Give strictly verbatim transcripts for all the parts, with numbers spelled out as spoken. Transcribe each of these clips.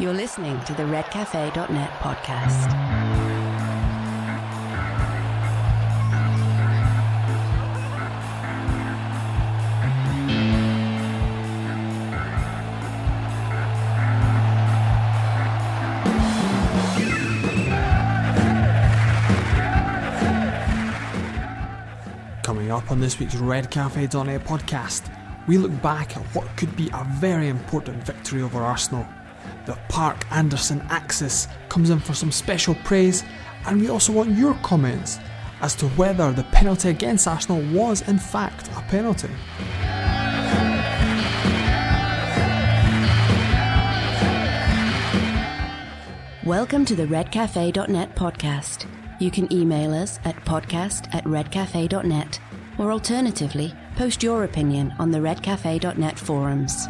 You're listening to the red cafe dot net podcast. Coming up on this week's red cafe dot net podcast, we look back at what could be a very important victory over Arsenal. The Park Anderson axis comes in for some special praise, and we also want your comments as to whether the penalty against Arsenal was in fact a penalty. Welcome to the red cafe dot net podcast. You can email us at podcast at red cafe dot net, or alternatively, post your opinion on the red cafe dot net forums.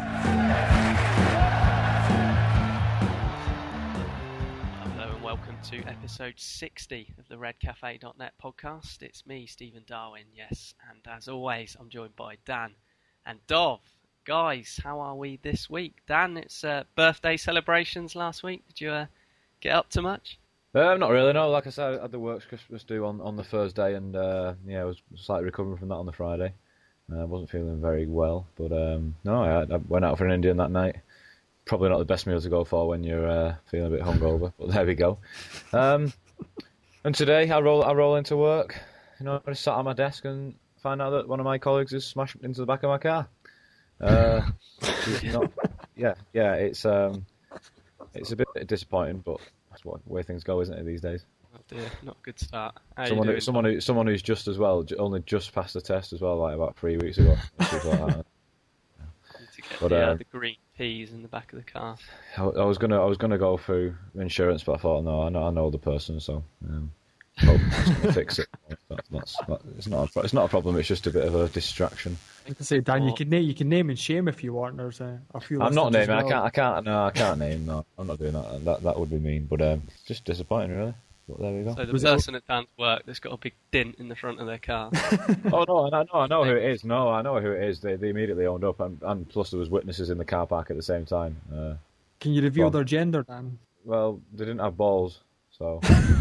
Hello and welcome to episode sixty of the red cafe dot net podcast. It's me, Stephen Darwin, yes, and as always, I'm joined by Dan and Dov. Guys, how are we this week? Dan, it's uh, birthday celebrations last week. Did you uh, get up to much? Uh, not really, no. Like I said, I had the works Christmas do on, on the Thursday, and uh, yeah, I was slightly recovering from that on the Friday. I uh, wasn't feeling very well, but um, no, I, I went out for an Indian that night. Probably not the best meal to go for when you're uh, feeling a bit hungover, but there we go. Um, and today I roll I roll into work. You know, I just sat at my desk and find out that one of my colleagues has smashed into the back of my car. Uh, not, yeah, yeah, it's um, it's a bit disappointing, but that's what way things go, isn't it, these days? Oh dear, not a good start. How someone, you who, someone who, someone who's just as well, only just passed the test as well, like about three weeks ago. Like that. to get But, the, uh, uh, the green peas in the back of the car. I, I was gonna, I was gonna go through insurance, but I thought, no, I know, I know the person, so um, hope it's gonna fix it. That's, that's, that, it's not, a, it's not a problem. It's just a bit of a distraction. I can say, Dan, you can name, you can name and shame if you want. There's a, a few. I'm not listeners naming. as well. I can't. I can't. No, I can't name. No, I'm not doing that. That that would be mean. But um, just disappointing, really. But there we go. So the Was it- person at Dan's work that's got a big dent in the front of their car. Oh no, I know. I know who it is. No, I know who it is. They they immediately owned up, and, and plus there was witnesses in the car park at the same time. Uh, Can you reveal Well- their gender, Dan? well, they didn't have balls, so.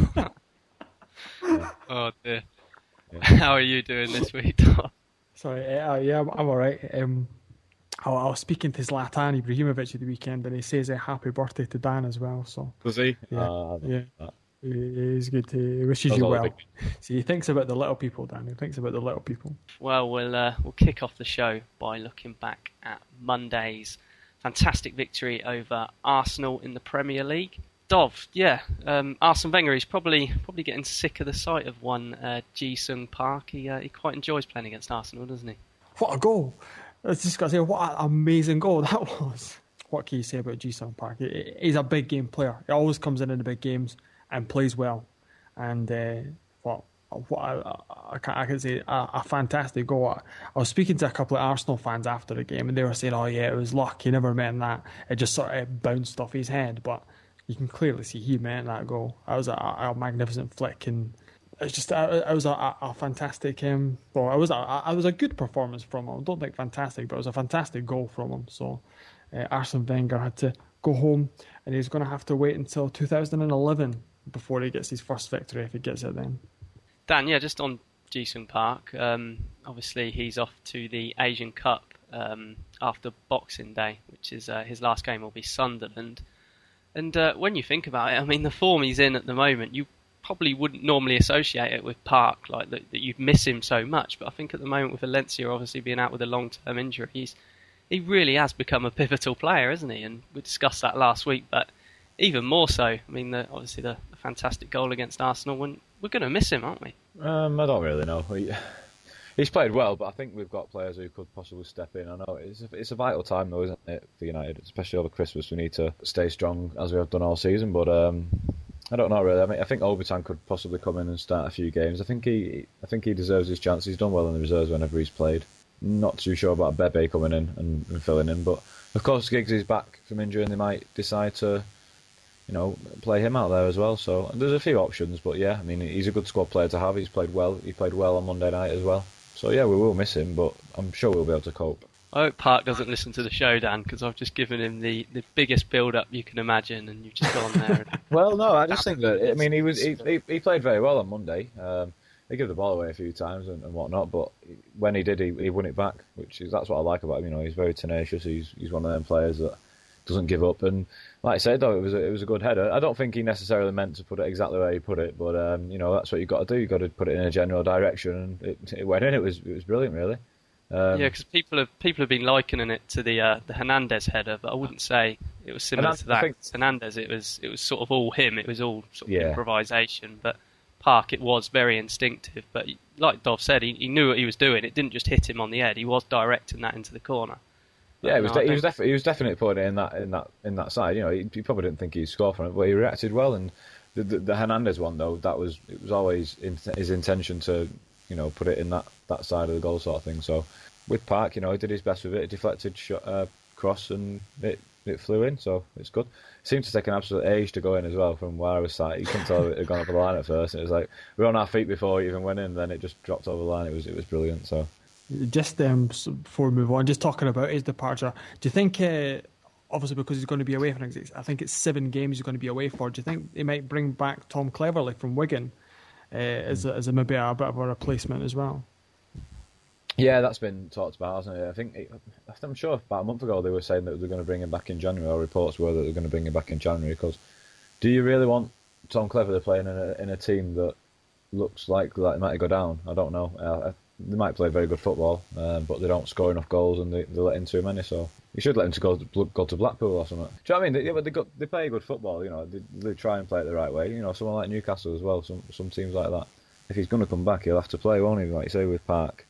Oh dear. Yeah. How are you doing this week, Dov? Sorry, uh, yeah, I'm, I'm all right. Um, I, I was speaking to Zlatan Ibrahimovic at the weekend, and he says a happy birthday to Dan as well. So Was he? Yeah, Uh, yeah. that. he- he's good. To, he wishes Those you are the well. big- See, he thinks about the little people, Dan. He thinks about the little people. Well, we'll uh, we'll kick off the show by looking back at Monday's fantastic victory over Arsenal in the Premier League. Dov, yeah, um, Arsene Wenger is probably probably getting sick of the sight of one uh, Ji-sung Park. He uh, he quite enjoys playing against Arsenal, doesn't he? What a goal! I was just got to say, what an amazing goal that was. What can you say about Ji-sung Park? He- He's a big game player. He always comes in in the big games and plays well. And uh, what what I, I, can, I can say a, a fantastic goal. I, I was speaking to a couple of Arsenal fans after the game, and they were saying, "Oh yeah, it was luck. He never meant that. It just sort of bounced off his head." But you can clearly see he meant that goal. That was a, a magnificent flick, and it was just it was a, a, a fantastic. Um, well, it was a, it was a good performance from him. I don't think fantastic, but it was a fantastic goal from him. So uh, Arsene Wenger had to go home, and he's going to have to wait until two thousand eleven before he gets his first victory, if he gets it then. Dan, yeah, just on Ji-sung Park. Um, obviously, he's off to the Asian Cup um, after Boxing Day, which is uh, his last game will be Sunderland. And uh, when you think about it, I mean, the form he's in at the moment, you probably wouldn't normally associate it with Park, like that, that you'd miss him so much. But I think at the moment, with Valencia obviously being out with a long-term injury, he's, he really has become a pivotal player, hasn't he? And we discussed that last week, but even more so. I mean, the, obviously the, the fantastic goal against Arsenal, when we're going to miss him, aren't we? Um, I don't really know. He, he's played well, but I think we've got players who could possibly step in. I know it's a, it's a vital time, though, isn't it, for United? Especially over Christmas, we need to stay strong as we have done all season. But um, I don't know really. I mean, I think Obertan could possibly come in and start a few games. I think he, I think he deserves his chance. He's done well in the reserves whenever he's played. Not too sure about Bebe coming in and, and filling in, but of course Giggs is back from injury, and they might decide to, you know, play him out there as well. So there's a few options, but yeah, I mean, he's a good squad player to have. He's played well. He played well on Monday night as well. So yeah, we will miss him, but I'm sure we'll be able to cope. I hope Park doesn't listen to the show, Dan, because I've just given him the, the biggest build-up you can imagine, and you've just gone there. And... Well, no, I just think that, I mean, he was he, he, he played very well on Monday. Um, he gave the ball away a few times and, and whatnot, but when he did, he, he won it back, which is that's what I like about him. You know, he's very tenacious. He's he's one of them players that doesn't give up. And like I said, though, it was a, it was a good header. I don't think he necessarily meant to put it exactly where he put it, but um, you know, that's what you've got to do. You've got to put it in a general direction, and it, it went in. It was it was brilliant, really. Um, yeah, because people have people have been likening it to the uh, the Hernandez header, but I wouldn't say it was similar to that. think... Hernandez, it was it was sort of all him. It was all sort of yeah. improvisation. But Park, it was very instinctive. But like Dov said, he, he knew what he was doing. It didn't just hit him on the head. He was directing that into the corner. But yeah, it was no, de- he think... was definitely he was definitely putting it in that in that in that side. You know, he, he probably didn't think he'd score from it, but he reacted well. And the, the, the Hernandez one, though, that was it was always in, his intention to you know put it in that, that side of the goal sort of thing. So. With Park, you know, he did his best with it. He deflected shot, uh, cross and it, it flew in, so it's good. It seemed to take an absolute age to go in as well from where I was sat. You couldn't tell it had gone up the line at first. It was like we were on our feet before it even went in, and then it just dropped over the line. It was it was brilliant. So, just um, before we move on, just talking about his departure, do you think, uh, obviously because he's going to be away for, I think it's seven games he's going to be away for, do you think he might bring back Tom Cleverley from Wigan uh, as, a, as a, maybe a bit of a replacement as well? Yeah, that's been talked about, hasn't it? I think it, I'm sure about a month ago they were saying that they're going to bring him back in January, or reports were that they're going to bring him back in January. Because do you really want Tom Cleverley playing in a, in a team that looks like that might go down? I don't know. Uh, they might play very good football, uh, but they don't score enough goals and they, they let in too many. So you should let him to go to, go to Blackpool or something. Do you know what I mean? They, yeah, they, got, they play good football. You know, they, they try and play it the right way. You know, someone like Newcastle as well. Some some teams like that. If he's going to come back, he'll have to play, won't he? Like you say with Park.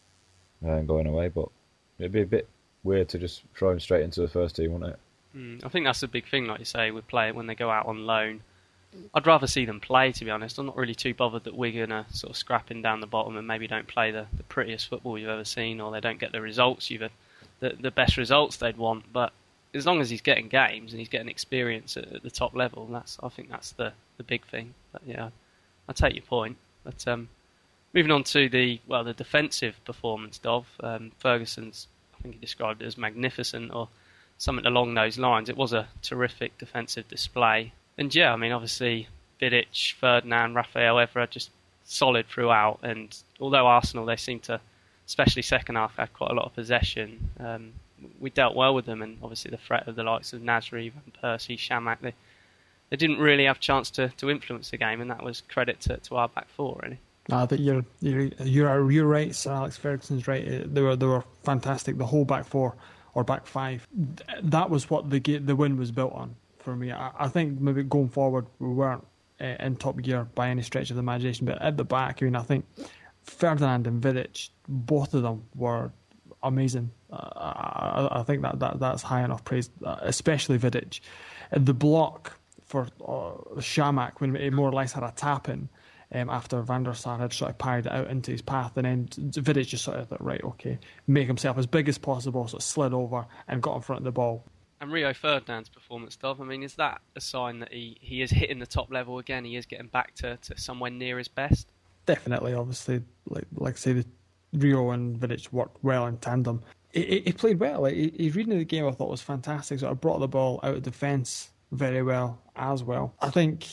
Uh, going away, but it'd be a bit weird to just throw him straight into the first team, wouldn't it? Mm, I think that's the big thing, like you say, with play when they go out on loan. I'd rather see them play, to be honest. I'm not really too bothered that Wigan are sort of scrapping down the bottom and maybe don't play the, the prettiest football you've ever seen, or they don't get the results you've the the best results they'd want. But as long as he's getting games and he's getting experience at, at the top level, that's I think that's the, the big thing. But yeah, I take your point. But um, moving on to the well, the defensive performance, Dov. Um, Ferguson's, I think he described it as magnificent or something along those lines. It was a terrific defensive display. And yeah, I mean, obviously, Vidic, Ferdinand, Rafael Evra, just solid throughout. And although Arsenal, they seem to, especially second half, had quite a lot of possession, um, we dealt well with them. And obviously the threat of the likes of Nasri, Van Persie, Shamak, they, they didn't really have a chance to, to influence the game. And that was credit to, to our back four, really. I think you're you're you're you're right. Sir Alex Ferguson's right. They were they were fantastic. The whole back four or back five. That was what the the win was built on for me. I, I think maybe going forward we weren't uh, in top gear by any stretch of the imagination, but at the back, I mean, I think Ferdinand and Vidic, both of them were amazing. Uh, I, I think that, that that's high enough praise, uh, especially Vidic. And the block for uh, Shamak when he more or less had a tap in. Um, after Van der Sar had sort of parried it out into his path, and then Vidic just sort of thought, right, okay, make himself as big as possible, sort of slid over and got in front of the ball. And Rio Ferdinand's performance, Dov, I mean, is that a sign that he, he is hitting the top level again? He is getting back to, to somewhere near his best? Definitely, obviously, like like I say, the Rio and Vidic worked well in tandem. He, he played well. Like, he, his reading of the game I thought was fantastic. So I brought the ball out of defence very well as well. I think,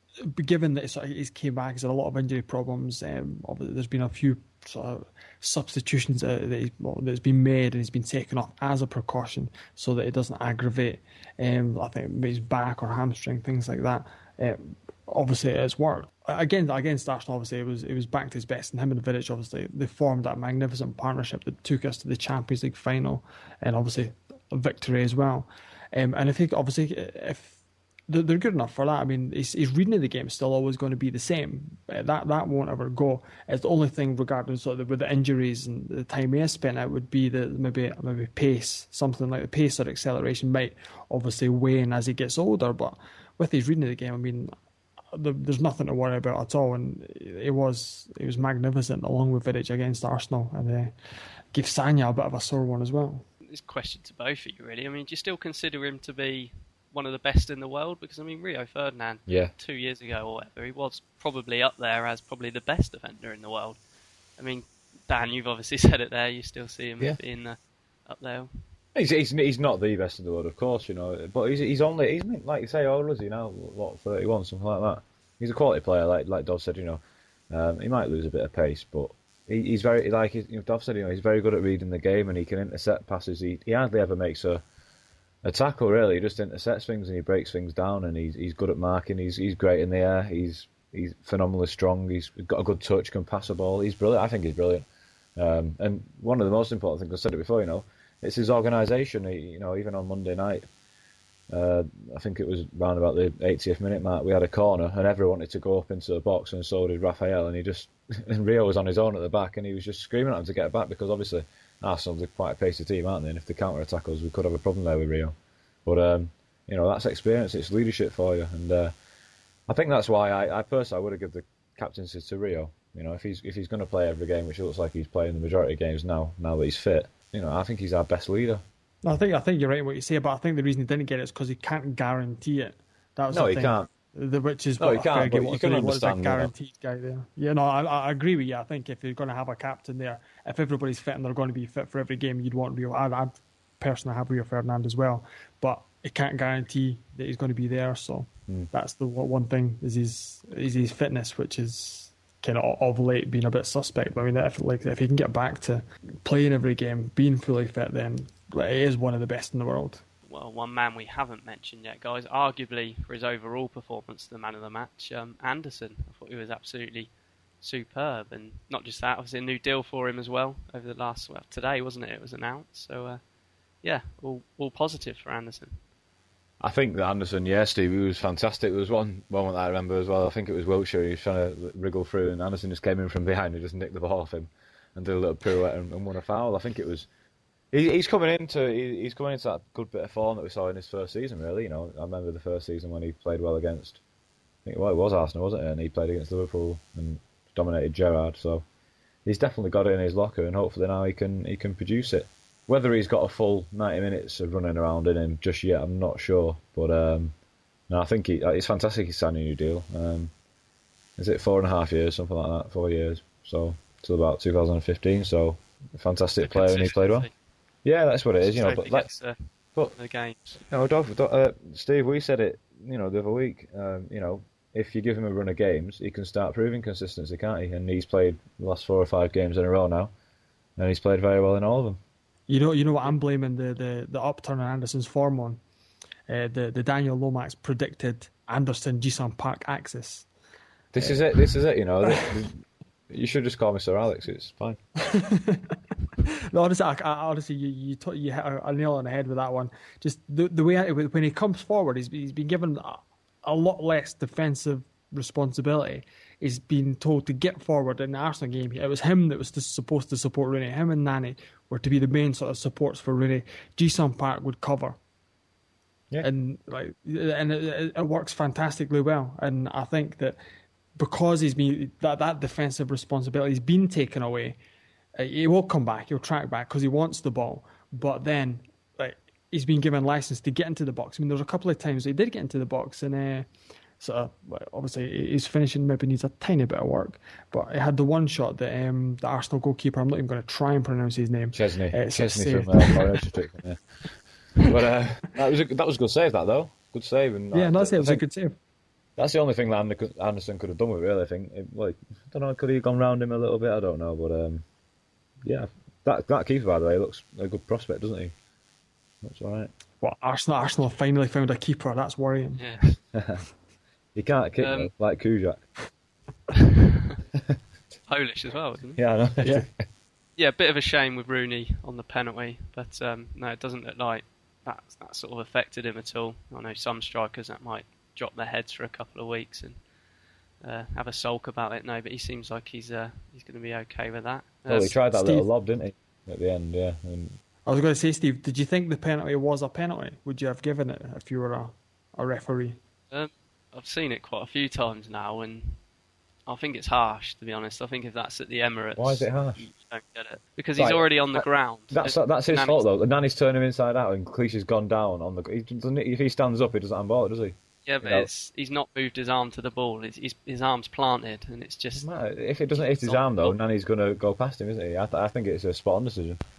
given that he's came back, he's had a lot of injury problems. Um, there's been a few sort of substitutions that, he's, well, that's been made and he's been taken off as a precaution so that it doesn't aggravate. Um, I think his back or hamstring, things like that. Um, obviously, it has worked. Again, against Arsenal, obviously, it was it was back to his best. And him and Vidic, obviously, they formed that magnificent partnership that took us to the Champions League final and obviously a victory as well. Um, and I think, obviously, if they're good enough for that. I mean, his, his reading of the game is still always going to be the same. That that won't ever go. It's the only thing regarding sort of with the injuries and the time he has spent out would be the maybe maybe pace, something like the pace or acceleration might obviously wane as he gets older. But with his reading of the game, I mean, the, there's nothing to worry about at all. And it was it was magnificent along with Vidic against Arsenal, and uh, gave Sanya a bit of a sore one as well. This question to both of you, really. I mean, do you still consider him to be one of the best in the world? Because I mean, Rio Ferdinand, yeah. two years ago or whatever, he was probably up there as probably the best defender in the world. I mean, Dan, you've obviously said it there. You still see him yeah. being the, up there. He's, he's he's not the best in the world, of course, you know. But he's he's only he's like you say, how old is he now? What, thirty-one, something like that. He's a quality player, like like Dov said, you know. Um, he might lose a bit of pace, but he, he's very like you know, Dov said, you know, he's very good at reading the game and he can intercept passes. He he hardly ever makes a a tackle really. He just intercepts things and he breaks things down, and he's he's good at marking. He's he's great in the air. He's he's phenomenally strong. He's got a good touch, can pass a ball. He's brilliant. I think he's brilliant. Um, and one of the most important things, I said it before, you know. It's his organisation. You know, even on Monday night, uh, I think it was round about the eightieth minute mark, we had a corner and everyone wanted to go up into the box, and so did Raphael. And he just, and Rio was on his own at the back, and he was just screaming at him to get back, because obviously Arsenal are quite a pacey team, aren't they? And if they counter attack us, we could have a problem there with Rio. But um, you know, that's experience. It's leadership for you, and uh, I think that's why I, I personally I would have given the captaincy to Rio. You know, if he's if he's going to play every game, which it looks like he's playing the majority of games now, now that he's fit. You know, I think he's our best leader. I think I think you're right in what you say, but I think the reason he didn't get it is because he can't guarantee it. That was no, the he thing. can't. The, which is no, what he can't. But you can understand a guaranteed that. Guy there. Yeah, no, I, I agree with you. I think if you're going to have a captain there, if everybody's fit and they're going to be fit for every game, you'd want Rio. I, I personally have Rio Ferdinand as well, but it can't guarantee that he's going to be there. So mm. that's the one thing is his is his fitness, which is kind of of late being a bit suspect. But I mean, if like if he can get back to playing every game, being fully fit, then like, he is one of the best in the world. Well, one man we haven't mentioned yet, guys, arguably for his overall performance, the man of the match, um, Anderson. I thought he was absolutely superb, and not just that, obviously a new deal for him as well over the last well today, wasn't it? It was announced, so uh, yeah, all all positive for Anderson. I think that Anderson, yeah, Steve, he was fantastic. There was one moment I remember as well. I think it was Wiltshire. He was trying to wriggle through, and Anderson just came in from behind and just nicked the ball off him and did a little pirouette and, and won a foul. I think it was. He, he's coming into he, he's coming into that good bit of form that we saw in his first season. Really, you know, I remember the first season when he played well against. I think well, it was Arsenal, wasn't it? And he played against Liverpool and dominated Gerrard. So he's definitely got it in his locker, and hopefully now he can he can produce it. Whether he's got a full ninety minutes of running around in him just yet, I'm not sure. But um, no, I think he, it's fantastic he's signing a new deal. Um, is it four and a half years, something like that, four years? So till about two thousand fifteen. So a fantastic player, and he played well. Yeah, that's what it is. You know, but that's uh, but the games. You know, Dov, uh, Steve, we said it. You know, the other week. Um, you know, if you give him a run of games, he can start proving consistency, can't he? And he's played the last four or five games in a row now, and he's played very well in all of them. You know, you know what I'm blaming the, the, the upturn in Anderson's form on? Uh, the the Daniel Lomax predicted Anderson Jisan Park axis. This uh, is it. This is it. You know, the, the, you should just call me Sir Alex. It's fine. No, honestly, I, I, honestly, you you, t- you hit a nail on the head with that one. Just the the way I, when he comes forward, he's he's been given a, a lot less defensive responsibility. He's been told to get forward in the Arsenal game. It was him that was supposed to support Rooney. Him and Nani were to be the main sort of supports for Rooney. Jisan Park would cover, yeah, and like, and it, it works fantastically well. And I think that because he's been that that defensive responsibility's been taken away, he will come back. He'll track back because he wants the ball. But then, like, he's been given license to get into the box. I mean, there was a couple of times he did get into the box, and uh, sort of obviously his finishing maybe needs a tiny bit of work. But he had the one shot that um, the Arsenal goalkeeper, I'm not even going to try and pronounce his name. Chesney. Uh, Chesney from uh, Forest. Yeah. But uh, that was a, that was a good save. That though, good save. And yeah, uh, no, it was a good save. That's the only thing that Anderson could have done with it, really. I think. It, like, I don't know, could he have gone round him a little bit? I don't know, but um, yeah, that that keeper, by the way, looks a good prospect, doesn't he? Looks all right. Well, Arsenal, Arsenal have finally found a keeper. That's worrying. Yeah. He can't kick um, like Kujak. Polish as well, isn't he? Yeah, I know. Yeah. Yeah, a bit of a shame with Rooney on the penalty, but um, no, it doesn't look like that that sort of affected him at all. I know some strikers that might drop their heads for a couple of weeks and uh, have a sulk about it. No, but he seems like he's uh, he's going to be okay with that. Well, he uh, tried that Steve, little lob, didn't he, at the end? Yeah. And I was going to say, Steve, did you think the penalty was a penalty? Would you have given it if you were a, a referee? Um, I've seen it quite a few times now, and I think it's harsh, to be honest. I think if that's at the Emirates... Why is it harsh? You don't get it. Because right. he's already on the that, ground. That's that's his Nani's, fault, though. Nani's turned him inside out, and Clichy's gone down. on the. He doesn't, if he stands up, he doesn't handball it, does he? Yeah, but you know? it's, he's not moved his arm to the ball. It's, he's, his arm's planted, and it's just... If it doesn't hit his arm, though, Nani's going to go past him, isn't he? I, th- I think it's a spot-on decision.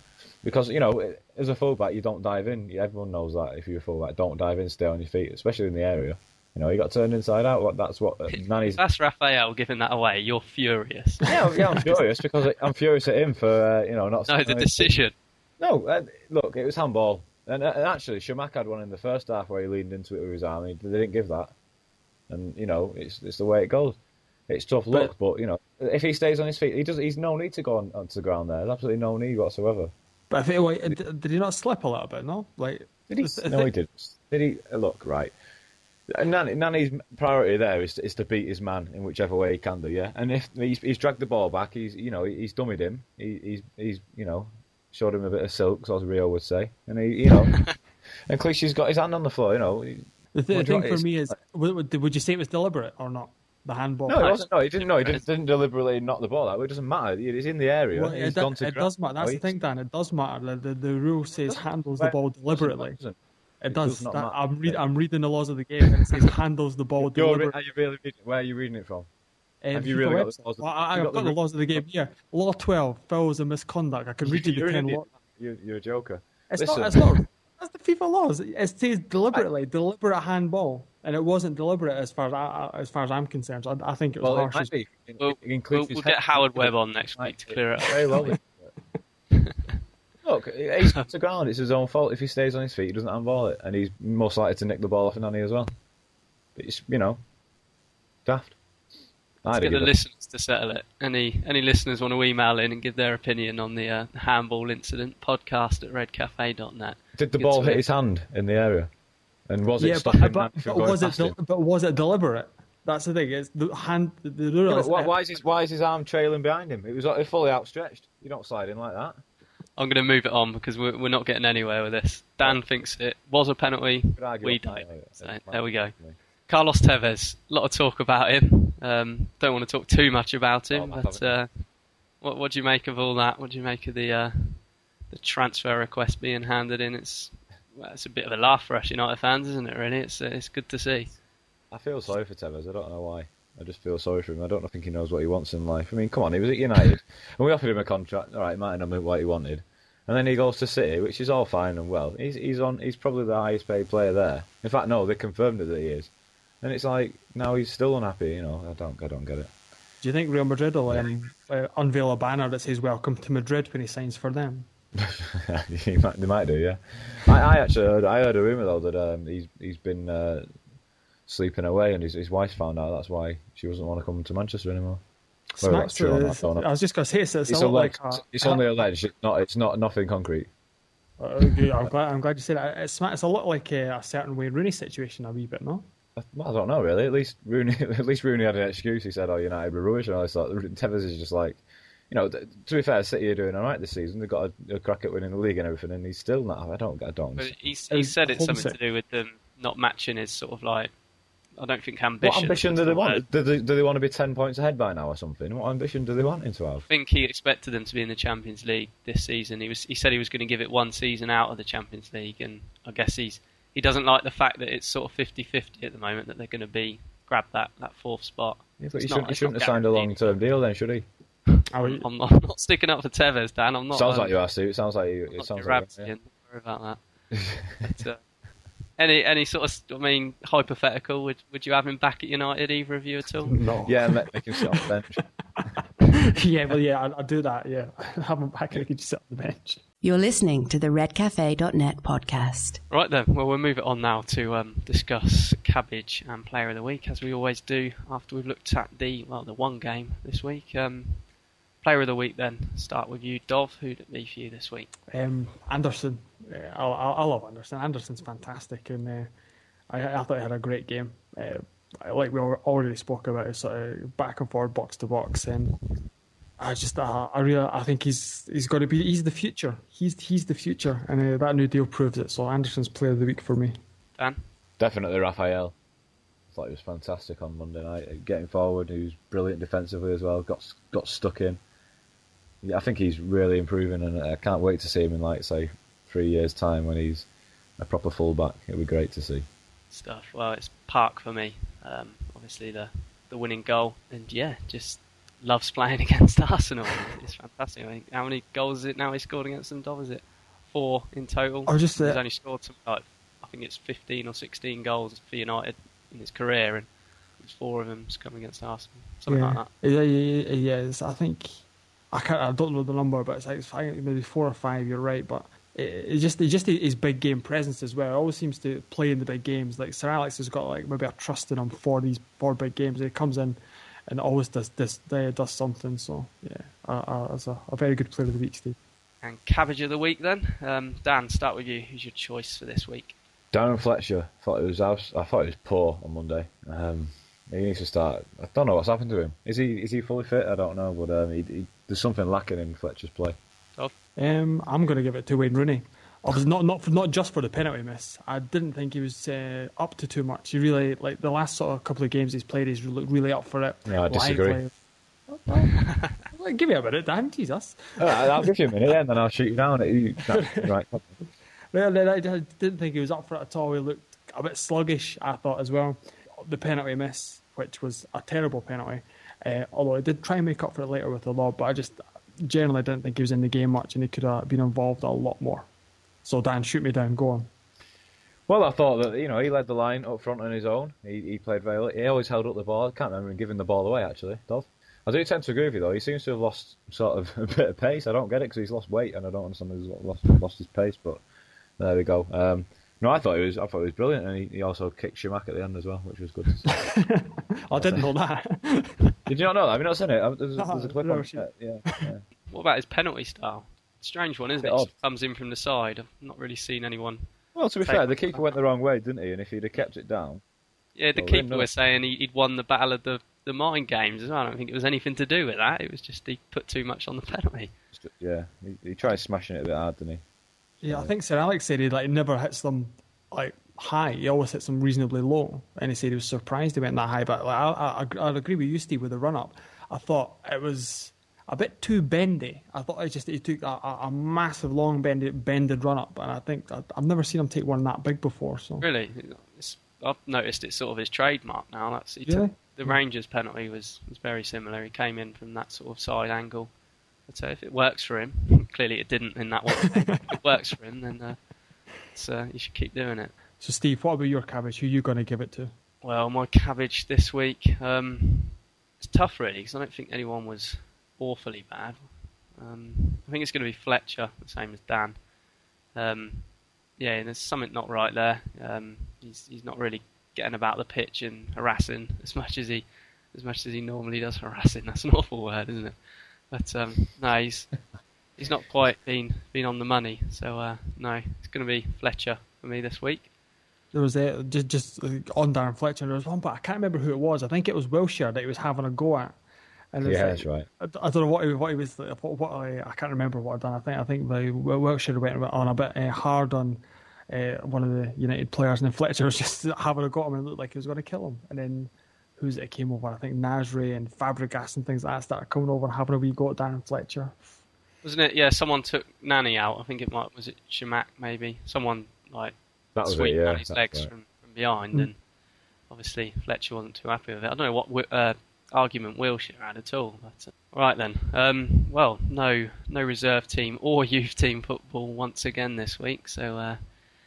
Because, you know, as a fullback, you don't dive in. Everyone knows that if you're a fullback, don't dive in, stay on your feet, especially in the area. You know, you got turned inside out. That's what uh, Nani's. If that's Raphael giving that away, you're furious. Yeah, yeah, I'm furious because I'm furious at him for uh, you know not. No, the decision. No, uh, look, it was handball, and, uh, and actually, Shamak had one in the first half where he leaned into it with his arm. He, they didn't give that, and you know, it's it's the way it goes. It's tough luck, but, but you know, if he stays on his feet, he does. He's no need to go on onto the ground there. There's absolutely no need whatsoever. But I think, wait, did he not slip a little bit? No, like did he? No, he didn't. Did he? Look, right. Nani, Nani's priority there is to, is to beat his man in whichever way he can do, yeah. And if he's, he's dragged the ball back, he's you know he's dummied him. He, he's he's you know showed him a bit of silk, as Rio would say. And he you know, and Clichy's got his hand on the floor, you know. The, th- the thing for me is, would, would you say it was deliberate or not? The handball. No, it wasn't. No, he didn't. No, he didn't, didn't deliberately knock the ball out. It doesn't matter. He's in the area. Well, he's it, gone to it ground. does matter. That's no, the thing, Dan. It does matter. The the, the rule says handles the ball deliberately. It, it does. does that, I'm, read, I'm reading the laws of the game, and it says handles the ball deliberately. Are you really reading, where are you reading it from? Um, Have you really got the laws? Of, well, I, I've got, got the, the laws of the game here. Law twelve, fouls and misconduct. I can read you the ten laws. You're, you're a joker. It's Listen. not. It's not. That's the FIFA laws. It says deliberately, I, deliberate handball, and it wasn't deliberate as far as I, as far as I'm concerned. So I, I think it was well, harsh. It in, we'll we'll, we'll get Howard Webb on next week to clear it up. Very well. Look, he's got to ground. It's his own fault. If he stays on his feet, he doesn't handball it, and he's most likely to nick the ball off Nani as well. But it's, you know, daft. Let's get the listeners to settle it. Any any listeners want to email in and give their opinion on the uh, handball incident? Podcast at red cafe dot net. Did the ball hit his hand in the area? And was yeah, it stopping but, but, but was it del- but was it deliberate? That's the thing. It's the hand. The, the rule yeah, is why, why is his why is his arm trailing behind him? It was fully outstretched. You don't slide in like that. I'm going to move it on because we're we're not getting anywhere with this. Dan right. thinks it was a penalty. We don't. So, there we go. Carlos Tevez. A lot of talk about him. Um, don't want to talk too much about him, oh, but uh, what what do you make of all that? What do you make of the uh, the transfer request being handed in? It's well, it's a bit of a laugh for us United fans, isn't it? Really, it's uh, it's good to see. I feel sorry for Tevez. I don't know why. I just feel sorry for him. I don't think he knows what he wants in life. I mean, come on, he was at United, and we offered him a contract. All right, he might not know what he wanted, and then he goes to City, which is all fine and well. He's he's on. He's probably the highest paid player there. In fact, no, they confirmed it that he is. And it's like now he's still unhappy. You know, I don't, I don't get it. Do you think Real Madrid will um, uh, unveil a banner that says "Welcome to Madrid" when he signs for them? he might, they might do, yeah. I, I actually heard, I heard a rumor though that um, he's he's been uh, sleeping away, and his his wife found out. That's why she doesn't want to come to Manchester anymore. That's true not, I, I was just going to say it's, it's, it's, a alleged, like a, it's only alleged. It's not. It's not nothing concrete. Uh, I'm glad. I'm glad you said that. It's it's a lot like a, a certain Wayne Rooney situation, a wee bit, no? Well, I don't know really. At least Rooney, at least Rooney had an excuse. He said, "Oh, United were rubbish," and I thought Tevez is just like, you know. To be fair, City are doing all right this season. They've got a, a crack at winning the league and everything, and he's still not. I don't. I don't. But he, he said it's something to do with them not matching his sort of like. I don't think ambition. What ambition do they want? Do they, do they want to be ten points ahead by now or something? What ambition do they want him to have? I think he expected them to be in the Champions League this season. He was. He said he was going to give it one season out of the Champions League, and I guess he's. He doesn't like the fact that it's sort of fifty-fifty at the moment, that they're going to be grab that, that fourth spot. Yeah, but he shouldn't, he shouldn't have signed a long-term deal then, should he? I'm, I'm, not, I'm not sticking up for Tevez, Dan. I'm not. Sounds um, like you are, Steve. It sounds like you. It sounds like you, yeah. Don't worry about that. but, uh, any any sort of, I mean, hypothetical, would would you have him back at United, either of you at all? No. Yeah, make, make him sit on the bench. yeah, well, yeah, I'd, I'd do that, yeah. Have him back and he could just sit on the bench. You're listening to the red cafe dot net podcast. Right then, well, we'll move it on now to um, discuss Cabbage and Player of the Week, as we always do after we've looked at the well the one game this week. Um, Player of the Week then, start with you, Dov. Who'd it be for you this week? Um, Anderson. Uh, I, I, I love Anderson. Anderson's fantastic, and uh, I, I thought he had a great game. Uh, like we already spoke about, his sort of back and forward, box to box, and I just, uh, I really, I think he's he's got to be. He's the future. He's he's the future, and uh, that new deal proves it. So Anderson's Player of the Week for me. Dan? Definitely Raphael. I thought he was fantastic on Monday night, getting forward. He was brilliant defensively as well. Got got stuck in. Yeah, I think he's really improving, and I can't wait to see him in, like, say, three years' time when he's a proper fullback. It'll be great to see. Stuff. Well, it's Park for me. Um, obviously, the the winning goal, and yeah, just loves playing against Arsenal. It's fantastic. I mean, how many goals is it now he scored against them, Dov? Is it four in total. I just, uh, He's only scored some, like, I think it's fifteen or sixteen goals for United in his career, and there's four of them come against Arsenal, something yeah. like that. Yeah, yeah, yeah, yeah. I think I can't. I don't know the number, but it's like it's five, maybe four or five. You're right, but it, it just it just his big game presence as well. He always seems to play in the big games. Like Sir Alex has got like maybe a trust in him for these four big games. He comes in and always does this, does something. So yeah, uh, uh, as a, a very good player of the week, Steve. And cabbage of the week then, um, Dan. Start with you. Who's your choice for this week? Darren Fletcher. Thought it was I thought it was poor on Monday. Um, he needs to start. I don't know what's happened to him. Is he is he fully fit? I don't know, but um, he, he, there's something lacking in Fletcher's play. Oh. Um, I'm going to give it to Wayne Rooney. Obviously, not not for, not just for the penalty miss. I didn't think he was uh, up to too much. He really like the last sort of couple of games he's played. He's looked really up for it. Yeah, I disagree. Lively. Well, give me a minute, Dan. Jesus. Oh, I'll give you a minute, yeah, and then I'll shoot you down. You, no, right. Well, I didn't think he was up for it at all. He looked a bit sluggish, I thought, as well. The penalty miss, which was a terrible penalty, uh, although he did try and make up for it later with the lob, but I just generally didn't think he was in the game much, and he could have been involved a lot more. So, Dan, shoot me down. Go on. Well, I thought that, you know, he led the line up front on his own. He, he played very well. He always held up the ball. I can't remember him giving the ball away, actually, Dov. I do tend to agree with you, though. He seems to have lost sort of a bit of pace. I don't get it because he's lost weight, and I don't understand he's lost, lost his pace, but there we go. Um, no, I thought he was I thought he was brilliant, and he, he also kicked Shimak at the end as well, which was good to see. I didn't know that. Did you not know that? Have you not seen it? There's, No, there's a clip no, on shit. it. Yeah, yeah. What about his penalty style? Strange one, isn't it? Bit odd. He comes in from the side. I've not really seen anyone. Well, to be Take fair, the one. keeper went the wrong way, didn't he? And if he'd have kept it down... Yeah, the Well, we're in keeper the- was saying he, he'd won the battle of the, the mind games as well. I don't think it was anything to do with that. It was just he put too much on the penalty. Yeah, he, he tried smashing it a bit hard, didn't he? Yeah, I think Sir Alex said he like never hits them like high. He always hits them reasonably low, and he said he was surprised he went that high. But like, I, I, I'd agree with you, Steve, with the run up. I thought it was a bit too bendy. I thought it just he took a, a, a massive long bended bended run up, and I think I, I've never seen him take one that big before. So Really, it's, I've noticed it's sort of his trademark now. That's he Really? took, the Rangers penalty was, was very similar. He came in from that sort of side angle. I'd say if it works for him, clearly it didn't in that one. If it works for him, then uh, it's, uh, you should keep doing it. So, Steve, what about your cabbage? Who are you going to give it to? Well, my cabbage this week, um, it's tough really because I don't think anyone was awfully bad. Um, I think it's going to be Fletcher, the same as Dan. Um, yeah, there's something not right there. Um, he's he's not really getting about the pitch and harassing as much as he as much as he normally does. Harassing, that's an awful word, isn't it? But um, no, he's he's not quite been been on the money. So uh, no, it's going to be Fletcher for me this week. There was a, just just on Darren Fletcher. There was one, but I can't remember who it was. I think it was Wilshere that he was having a go at. And it was Yeah, like, that's right. I, I don't know what he, what he was. What, what I, I can't remember what I'd done. I think I think the Wilshere went on a bit uh, hard on uh, one of the United players, and then Fletcher was just having a go at him, and it looked like he was going to kill him. And then who's it came over? I think Nasri and Fabregas and things like that started coming over and having a wee go at Darren Fletcher. Wasn't it? Yeah, someone took Nani out. I think it might was it Shimak maybe. Someone like That was it, sweeped yeah. on his that's legs right. from, from behind, Mm. and obviously Fletcher wasn't too happy with it. I don't know what wi- uh, argument Wilshere had at all. But, uh, right then, um, well, no, no reserve team or youth team football once again this week. So, uh,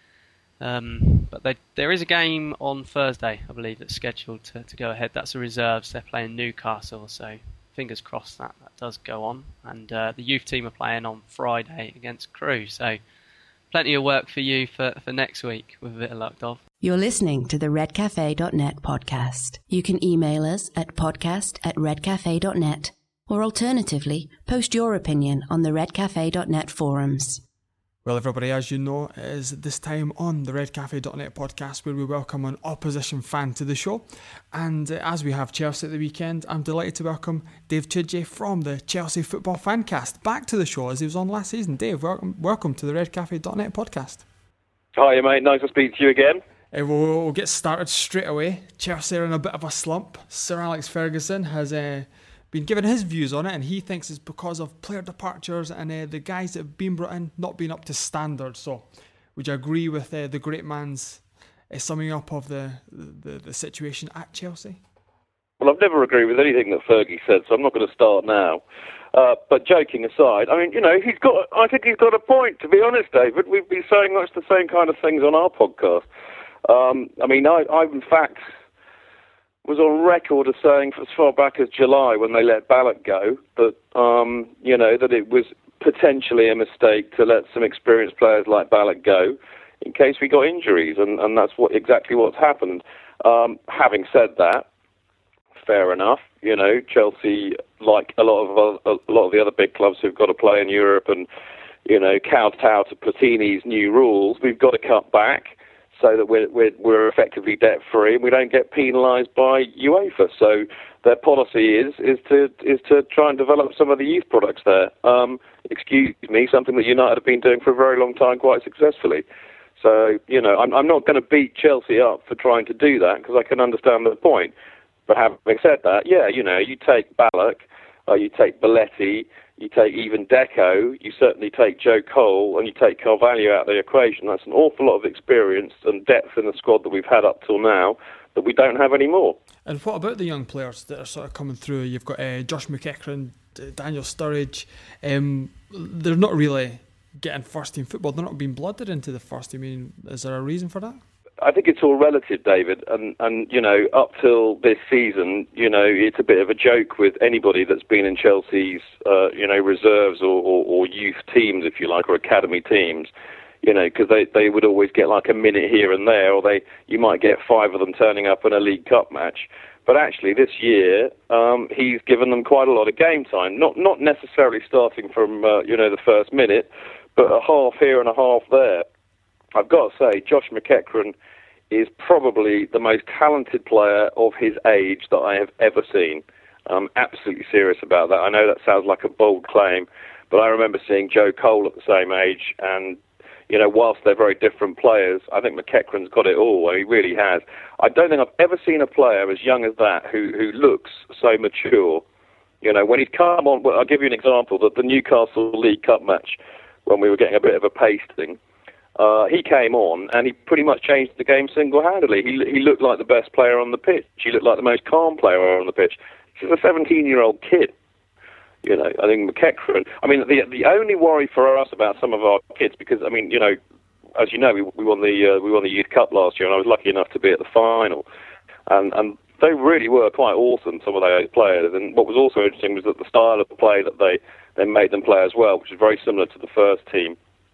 um, but they, there is a game on Thursday, I believe, that's scheduled to, to go ahead. That's the reserves. They're playing Newcastle, so fingers crossed that that does go on. And uh, the youth team are playing on Friday against Crewe. So, plenty of work for you for, for next week with a bit of luck, Dov. You're listening to the red cafe dot net podcast. You can email us at podcast at red cafe dot net, or alternatively, post your opinion on the red cafe dot net forums. Well, everybody, as you know, it is this time on the red cafe dot net podcast where we welcome an opposition fan to the show. And uh, as we have Chelsea at the weekend, I'm delighted to welcome Dave Chidgey from the Chelsea Football Fancast back to the show as he was on last season. Dave, welcome, welcome to the red cafe dot net podcast. Hi, mate. Nice to speak to you again. Uh, we'll, we'll get started straight away. Chelsea are in a bit of a slump. Sir Alex Ferguson has uh, been given his views on it, and he thinks it's because of player departures and uh, the guys that have been brought in not being up to standard. So, would you agree with uh, the great man's uh, summing up of the, the the situation at Chelsea? Well, I've never agreed with anything that Fergie said, so I'm not going to start now. Uh, but joking aside, I mean, you know, he's got. I think he's got a point. To be honest, David, we've been saying much the same kind of things on our podcast. Um, I mean, I, I in fact was on record as saying, as far back as July when they let Ballack go, that um, you know that it was potentially a mistake to let some experienced players like Ballack go in case we got injuries, and, and that's what exactly what's happened. Um, having said that, fair enough. You know, Chelsea, like a lot of other, a lot of the other big clubs who've got to play in Europe, and you know, kowtow to Platini's new rules, we've got to cut back so that we're we're, we're effectively debt free and we don't get penalised by UEFA. So their policy is is to is to try and develop some of the youth products there. Um, excuse me, something that United have been doing for a very long time quite successfully. So, you know, I'm, I'm not going to beat Chelsea up for trying to do that because I can understand the point. But having said that, yeah, you know, you take Ballack, uh, you take Belletti, you take even Deco, you certainly take Joe Cole, and you take Carvalho out of the equation. That's an awful lot of experience and depth in the squad that we've had up till now that we don't have anymore. And what about the young players that are sort of coming through? You've got uh, Josh McEachran, Daniel Sturridge. Um, they're not really getting first team football. They're not being blooded into the first team. I mean, is there a reason for that? I think it's all relative, David, and, and you know, up till this season, you know, it's a bit of a joke with anybody that's been in Chelsea's, uh, you know, reserves or, or, or youth teams, if you like, or academy teams, you know, because they, they would always get like a minute here and there, or they you might get five of them turning up in a League Cup match. But actually, this year, um, he's given them quite a lot of game time, not not necessarily starting from, uh, you know, the first minute, but a half here and a half there. I've got to say, Josh McEachran is probably the most talented player of his age that I have ever seen. I'm absolutely serious about that. I know that sounds like a bold claim, but I remember seeing Joe Cole at the same age, and, you know, whilst they're very different players, I think McEachran's got it all. He really has. I don't think I've ever seen a player as young as that who, who looks so mature. You know, when he'd come on, well, I'll give you an example, that the Newcastle League Cup match, when we were getting a bit of a pasting, Uh, he came on and he pretty much changed the game single-handedly. He he looked like the best player on the pitch. He looked like the most calm player on the pitch. He's a seventeen-year-old kid. You know, I think McEachran. I mean, the the only worry for us about some of our kids, because I mean, you know, as you know, we, we won the uh, we won the Youth Cup last year, and I was lucky enough to be at the final, and and they really were quite awesome, some of those players. And what was also interesting was that the style of play that they they made them play as well, which is very similar to the first team.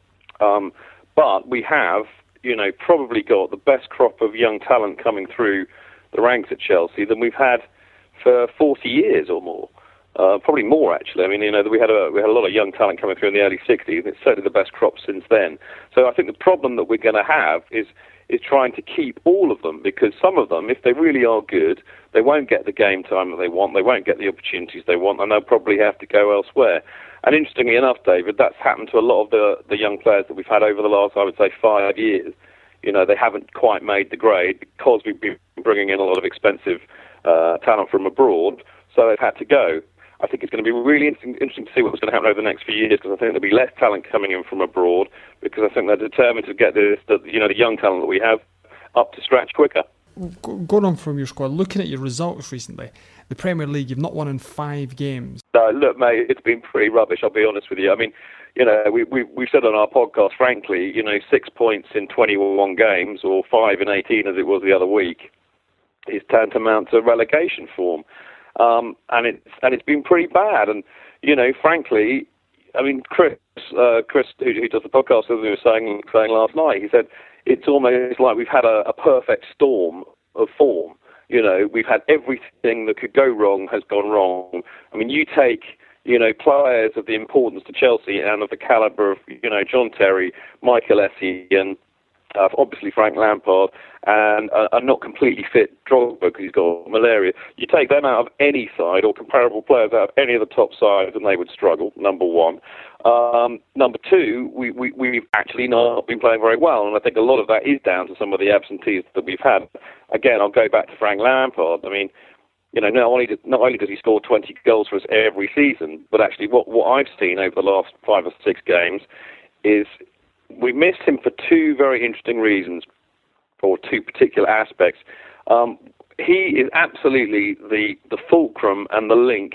Um, But we have, you know, probably got the best crop of young talent coming through the ranks at Chelsea than we've had for forty years or more. Uh, probably more, actually. I mean, you know, we had a we had a lot of young talent coming through in the early sixties, and it's certainly the best crop since then. So I think the problem that we're going to have is is trying to keep all of them, because some of them, if they really are good, they won't get the game time that they want, they won't get the opportunities they want, and they'll probably have to go elsewhere. And interestingly enough, David, that's happened to a lot of the, the young players that we've had over the last, I would say, five years. You know, they haven't quite made the grade because we've been bringing in a lot of expensive uh, talent from abroad, so they've had to go. I think it's going to be really interesting, interesting to see what's going to happen over the next few years, because I think there'll be less talent coming in from abroad, because I think they're determined to get this, the, you know, the young talent that we have up to scratch quicker. Going on from your squad, looking at your results recently, the Premier League, you've not won in five games. No, look, mate, it's been pretty rubbish, I'll be honest with you. I mean, you know, we, we, we've said on our podcast, frankly, you know, six points in twenty-one games, or five in eighteen as it was the other week, is tantamount to relegation form. Um, and it's and it's been pretty bad. And, you know, frankly, I mean, Chris, uh, Chris who, who does the podcast, as we were saying, saying last night, he said, it's almost like we've had a, a perfect storm of form. You know, we've had everything that could go wrong has gone wrong. I mean, you take, you know, players of the importance to Chelsea and of the calibre of, you know, John Terry, Michael Essien, uh, obviously Frank Lampard, and uh, are not completely fit Drogba because he's got malaria. You take them out of any side, or comparable players out of any of the top sides, and they would struggle, number one. Um, number two, we, we, we've actually not been playing very well, and I think a lot of that is down to some of the absentees that we've had. Again, I'll go back to Frank Lampard. I mean, you know, not only, not only does he score twenty goals for us every season, but actually what, what I've seen over the last five or six games is we missed him for two very interesting reasons, or two particular aspects. Um, he is absolutely the, the fulcrum and the link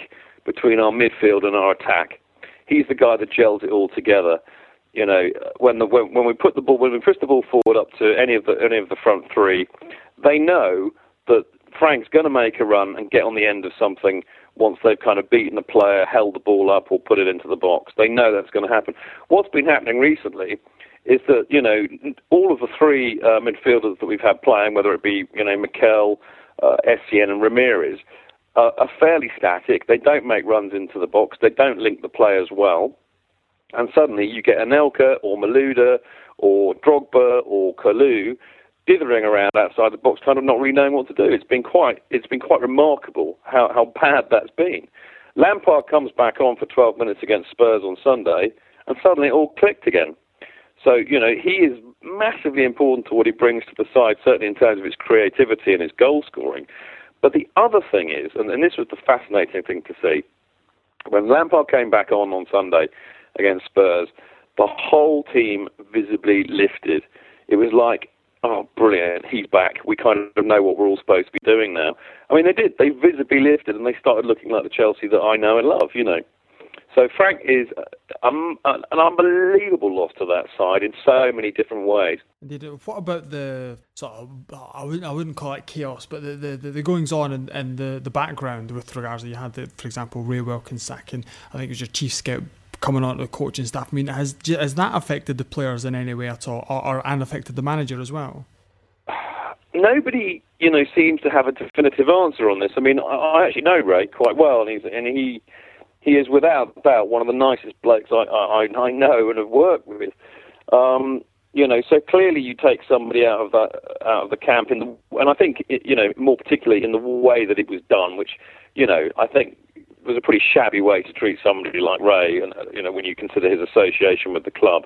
between our midfield and our attack. He's the guy that gels it all together. You know, when the when, when we put the ball when we push the ball forward up to any of the any of the front three, they know that Frank's going to make a run and get on the end of something once they've kind of beaten the player, held the ball up, or put it into the box. They know that's going to happen. What's been happening recently is that, you know, all of the three uh, midfielders that we've had playing, whether it be, you know, Mikel, uh, Essien and Ramirez, uh, are fairly static. They don't make runs into the box. They don't link the players well. And suddenly you get Anelka or Malouda or Drogba or Kalou dithering around outside the box, kind of not really knowing what to do. It's been quite, it's been quite remarkable how, how bad that's been. Lampard comes back on for twelve minutes against Spurs on Sunday, and suddenly it all clicked again. So, you know, he is massively important to what he brings to the side, certainly in terms of his creativity and his goal scoring. But the other thing is, and, and this was the fascinating thing to see, when Lampard came back on on Sunday against Spurs, the whole team visibly lifted. It was like, oh, brilliant, he's back. We kind of know what we're all supposed to be doing now. I mean, they did. They visibly lifted, and they started looking like the Chelsea that I know and love, you know. So Frank is um, an unbelievable loss to that side in so many different ways. Indeed. What about the sort of, I wouldn't, I wouldn't call it chaos, but the, the, the goings on and, and the, the background with regards to, you had, the, for example, Ray Wilkins sacking, I think it was your chief scout coming on to the coaching staff. I mean, has has that affected the players in any way at all, or, or and affected the manager as well? Nobody, you know, seems to have a definitive answer on this. I mean, I, I actually know Ray quite well, and he's and he he is without doubt one of the nicest blokes I I, I know and have worked with. Um, you know, so clearly you take somebody out of that out of the camp in the, and I think it, you know, more particularly in the way that it was done, which, you know, I think was a pretty shabby way to treat somebody like Ray, and you know, when you consider his association with the club.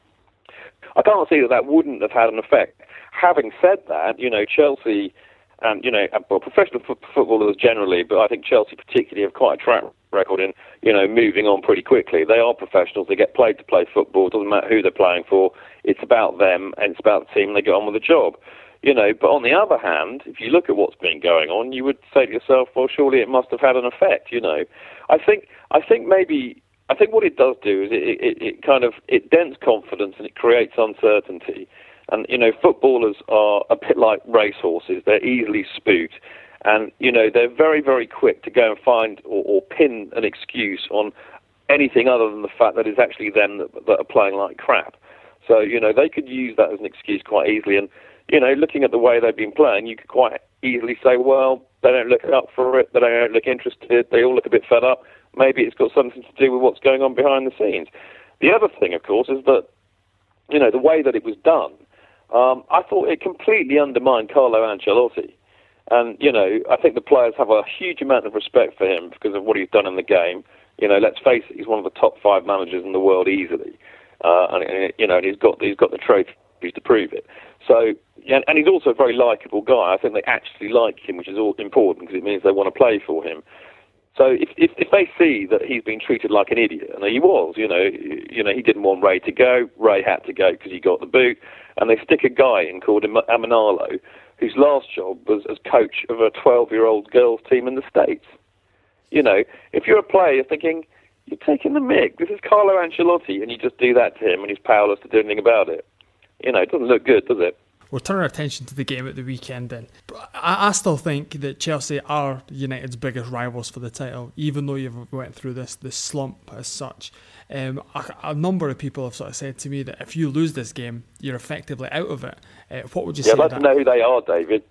I can't see that that wouldn't have had an effect. Having said that, you know, Chelsea and, you know, well, professional f- footballers generally, but I think Chelsea particularly have quite a track record in, you know, moving on pretty quickly. They are professionals. They get paid to play football. It doesn't matter who they're playing for. It's about them and it's about the team, and they get on with the job. You know, but on the other hand, if you look at what's been going on, you would say to yourself, well, surely it must have had an effect, you know. I think I think maybe, I think what it does do is it, it, it kind of, it dents confidence and it creates uncertainty. And, you know, footballers are a bit like racehorses. They're easily spooked. And, you know, they're very, very quick to go and find or, or pin an excuse on anything other than the fact that it's actually them that, that are playing like crap. So, you know, they could use that as an excuse quite easily. And, you know, looking at the way they've been playing, you could quite easily say, well, they don't look up for it, they don't look interested, they all look a bit fed up. Maybe it's got something to do with what's going on behind the scenes. The other thing, of course, is that, you know, the way that it was done, um, I thought it completely undermined Carlo Ancelotti. And, you know, I think the players have a huge amount of respect for him because of what he's done in the game. You know, let's face it, he's one of the top five managers in the world easily. Uh, and, and, you know, and he's got, he's got the trophies to prove it. So, and, and he's also a very likeable guy. I think they actually like him, which is all important because it means they want to play for him. So if, if if they see that he's been treated like an idiot, and he was, you know, you know, he didn't want Ray to go. Ray had to go because he got the boot, and they stick a guy in called Amanalo, whose last job was as coach of a twelve-year-old girls' team in the States. You know, if you're a player, you're thinking, you're taking the mick. This is Carlo Ancelotti, and you just do that to him, and he's powerless to do anything about it. You know, it doesn't look good, does it? We'll turn our attention to the game at the weekend then. I, I still think that Chelsea are United's biggest rivals for the title, even though you've went through this this slump as such. Um, a, a number of people have sort of said to me that if you lose this game, you're effectively out of it. Uh, what would you yeah, say? I'd like to know who they are, David.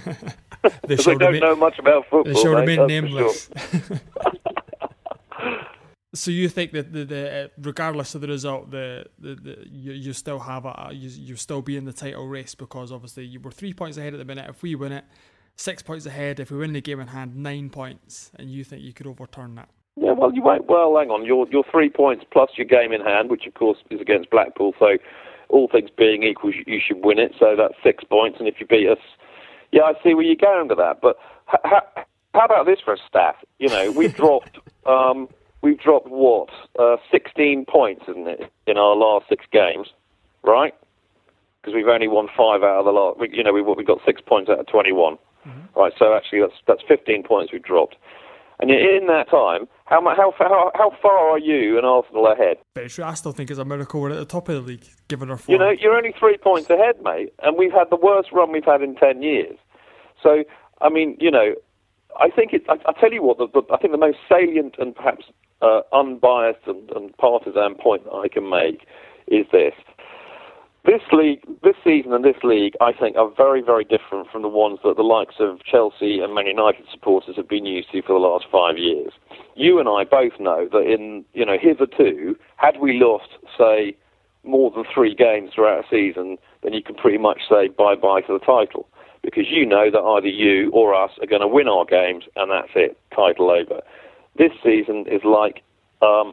they they don't remain, know much about football. They shall mate, remain nameless. Sure. So you think that the, the uh, regardless of the result, the, the, the you, you still have a you you still be in the title race, because obviously you were three points ahead at the minute. If we win it, six points ahead. If we win the game in hand, nine points, and you think you could overturn that? Yeah, well, you won't. Well, hang on. Your your three points plus your game in hand, which of course is against Blackpool. So all things being equal, you should win it. So that's six points. And if you beat us, yeah, I see where you're going with that. But how, how about this for a stat? You know, we've dropped. Um, We've dropped, what, uh, sixteen points, isn't it, in our last six games, right? Because we've only won five out of the last, you know, we we got six points out of twenty-one. Mm-hmm. Right, so actually that's that's fifteen points we've dropped. And in that time, how how how how far are you and Arsenal ahead? But I still think it's a miracle we're at the top of the league, given our form. You know, you're only three points ahead, mate, and we've had the worst run we've had in ten years. So, I mean, you know, I think it. I, I tell you what, the, the, I think the most salient and perhaps uh, unbiased and, and partisan point that I can make is this. This league, this season and this league, I think, are very, very different from the ones that the likes of Chelsea and Man United supporters have been used to for the last five years. You and I both know that in, you know, hitherto, had we lost, say, more than three games throughout a season, then you can pretty much say bye-bye to the title. Because you know that either you or us are going to win our games, and that's it, title over. This season is like um,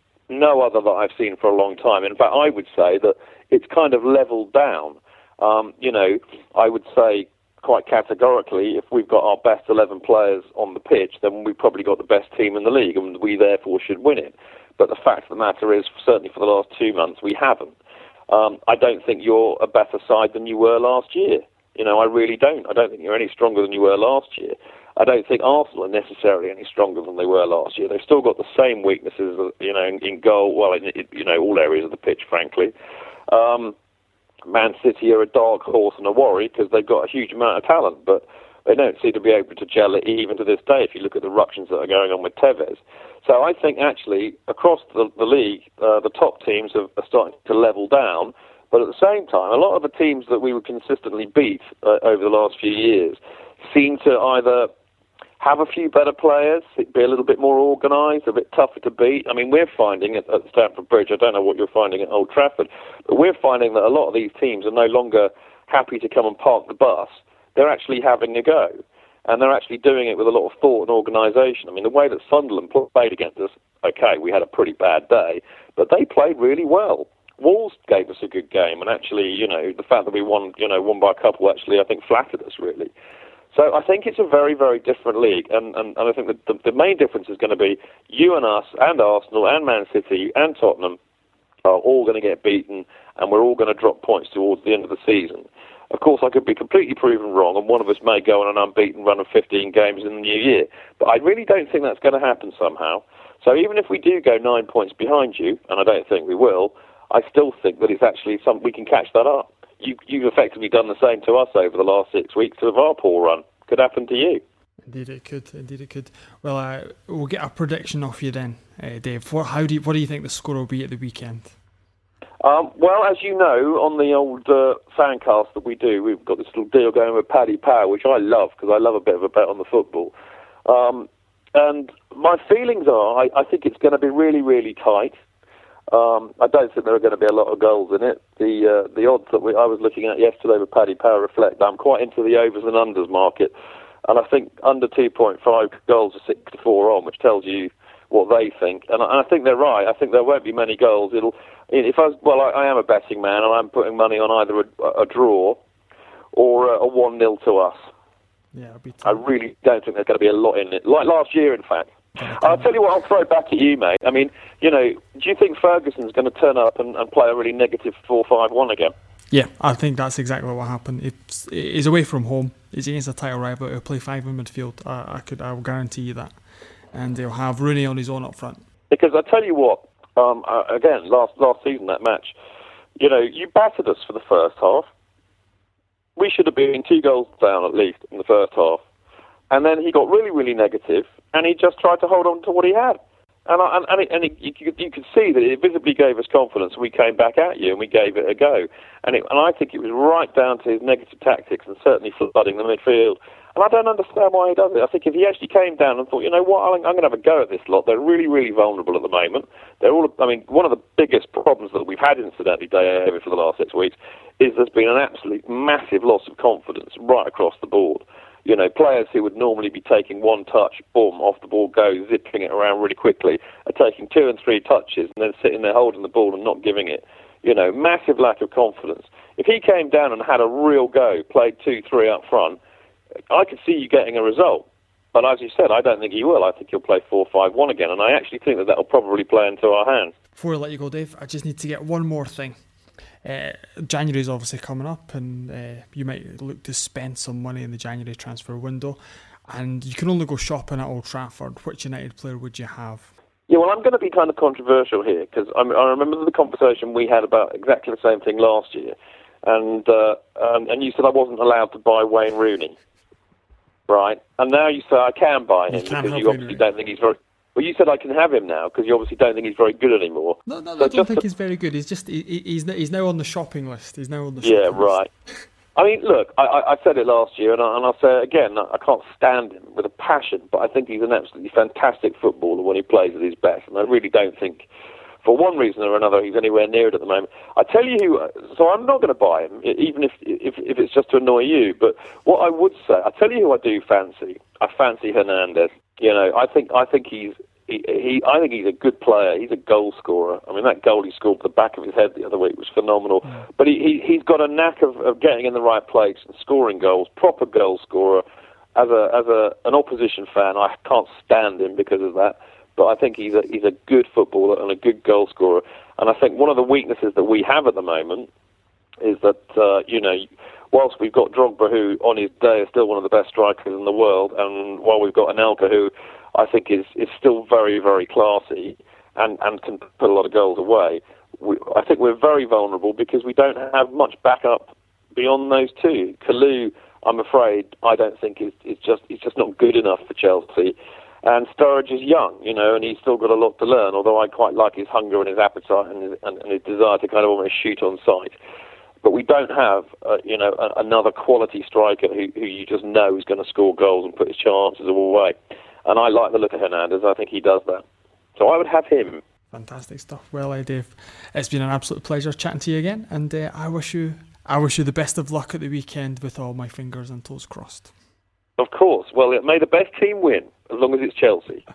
no other that I've seen for a long time. In fact, I would say that it's kind of leveled down. Um, you know, I would say quite categorically, if we've got our best eleven players on the pitch, then we've probably got the best team in the league, and we therefore should win it. But the fact of the matter is, certainly for the last two months, we haven't. Um, I don't think you're a better side than you were last year. You know, I really don't. I don't think you're any stronger than you were last year. I don't think Arsenal are necessarily any stronger than they were last year. They've still got the same weaknesses, you know, in, in goal, well, in, you know, all areas of the pitch, frankly. Um, Man City are a dark horse and a worry because they've got a huge amount of talent, but they don't seem to be able to gel it even to this day if you look at the ructions that are going on with Tevez. So I think actually across the, the league, uh, the top teams are, are starting to level down. But at the same time, a lot of the teams that we would consistently beat uh, over the last few years seem to either have a few better players, be a little bit more organised, a bit tougher to beat. I mean, we're finding at, at Stamford Bridge, I don't know what you're finding at Old Trafford, but we're finding that a lot of these teams are no longer happy to come and park the bus. They're actually having a go. And they're actually doing it with a lot of thought and organisation. I mean, the way that Sunderland played against us, okay, we had a pretty bad day, but they played really well. Wolves gave us a good game, and actually, you know, the fact that we won, you know, won by a couple, actually, I think flattered us really. So I think it's a very, very different league, and, and, and I think that the, the main difference is going to be you and us, and Arsenal, and Man City, and Tottenham are all going to get beaten, and we're all going to drop points towards the end of the season. Of course, I could be completely proven wrong, and one of us may go on an unbeaten run of fifteen games in the new year, but I really don't think that's going to happen somehow. So even if we do go nine points behind you, and I don't think we will, I still think that it's actually some we can catch that up. You, you've effectively done the same to us over the last six weeks of our poor run. Could happen to you. Indeed it could. Indeed it could. Well, uh, we'll get a prediction off you then, uh, Dave. What, how do you, what do you think the score will be at the weekend? Um, well, as you know, on the old uh, fancast that we do, we've got this little deal going with Paddy Power, which I love because I love a bit of a bet on the football. Um, and my feelings are, I, I think it's going to be really, really tight. Um, I don't think there are going to be a lot of goals in it. The uh, the odds that we, I was looking at yesterday with Paddy Power reflect I'm quite into the overs and unders market, and I think under two point five goals are six to four on, which tells you what they think. And I, and I think they're right. I think there won't be many goals. It'll if I was, well, I, I am a betting man, and I'm putting money on either a, a draw or a, a one nil to us. Yeah, it'll be tough. I really don't think there's going to be a lot in it. Like last year, in fact. I'll tell you what, I'll throw back at you, mate. I mean, you know, do you think Ferguson's going to turn up and, and play a really negative four five one again? Yeah, I think that's exactly what will happen. It's, he's away from home. He's against a title rival. He'll play five in midfield. I, I could, I will guarantee you that. And he'll have Rooney on his own up front. Because I tell you what, um, uh, again, last last season, that match, you know, you battered us for the first half. We should have been two goals down at least in the first half. And then he got really, really negative, and he just tried to hold on to what he had. And I, and, and, it, and it, you, you could see that it visibly gave us confidence. We came back at you, and we gave it a go. And, it, and I think it was right down to his negative tactics and certainly flooding the midfield. And I don't understand why he does it. I think if he actually came down and thought, you know what, I'm, I'm going to have a go at this lot. They're really, really vulnerable at the moment. They're all. I mean, one of the biggest problems that we've had, incidentally, David, for the last six weeks, is there's been an absolute massive loss of confidence right across the board. You know, players who would normally be taking one touch, boom, off the ball goes, zipping it around really quickly, are taking two and three touches and then sitting there holding the ball and not giving it. You know, massive lack of confidence. If he came down and had a real go, played two, three up front, I could see you getting a result. But as you said, I don't think he will. I think he'll play four five one again, and I actually think that that will probably play into our hands. Before I let you go, Dave, I just need to get one more thing. Uh, January is obviously coming up, and uh, you might look to spend some money in the January transfer window. and you can only go shopping at Old Trafford. Which United player would you have? Yeah, well, I'm going to be kind of controversial here because I remember the conversation we had about exactly the same thing last year, and uh, um, and you said I wasn't allowed to buy Wayne Rooney, right? And now you say I can buy him you because you Wayne obviously Rooney. don't think he's very. Well, you said I can have him now because you obviously don't think he's very good anymore. No, no, so I don't think to... he's very good. He's just he, he's he's now on the shopping list. He's now on the yeah, shopping right. list. I mean, look, I, I said it last year, and, I, and I'll say it again. I can't stand him with a passion, but I think he's an absolutely fantastic footballer when he plays at his best. And I really don't think, for one reason or another, he's anywhere near it at the moment. I tell you who, so I'm not going to buy him, even if, if if it's just to annoy you. But what I would say, I tell you who I do fancy. I fancy Hernandez. You know, I think I think he's. He, he, I think he's a good player. He's a goal scorer. I mean, that goal he scored with the back of his head the other week was phenomenal. Mm. But he, he, he's got a knack of, of getting in the right place and scoring goals. Proper goal scorer. As a as a an opposition fan, I can't stand him because of that. But I think he's a he's a good footballer and a good goal scorer. And I think one of the weaknesses that we have at the moment is that uh, you know, whilst we've got Drogba, who on his day is still one of the best strikers in the world, and while we've got Anelka, who I think is, is still very, very classy and, and can put a lot of goals away, we, I think we're very vulnerable because we don't have much backup beyond those two. Kalou, I'm afraid, I don't think is, is just he's just not good enough for Chelsea. And Sturridge is young, you know, and he's still got a lot to learn, although I quite like his hunger and his appetite and his, and, and his desire to kind of almost shoot on sight. But we don't have, uh, you know, a, another quality striker who, who you just know is going to score goals and put his chances away. And I like the look of Hernandez. I think he does that. So I would have him. Fantastic stuff. Well, uh, Dave, it's been an absolute pleasure chatting to you again, and uh, I wish you, I wish you the best of luck at the weekend with all my fingers and toes crossed. Of course. Well, may the best team win, as long as it's Chelsea.